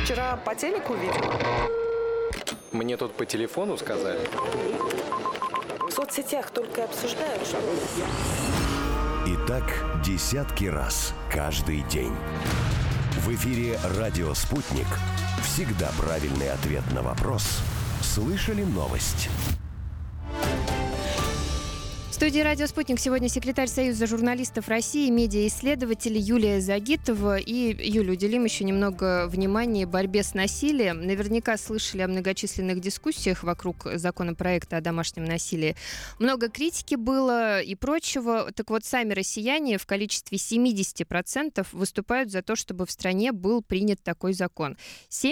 вчера по телеку видела. Мне тут по телефону сказали. В соцсетях только обсуждают, что... И так десятки раз каждый день. В эфире «Радио Спутник». Всегда правильный ответ на вопрос. Слышали новость? В студии «Радио Спутник» сегодня секретарь Союза журналистов России, медиаисследователь Юлия Загитова. И, Юля, уделим еще немного внимания борьбе с насилием. Наверняка слышали о многочисленных дискуссиях вокруг законопроекта о домашнем насилии. Много критики было и прочего. Так вот, сами россияне в количестве 70% выступают за то, чтобы в стране был принят такой закон.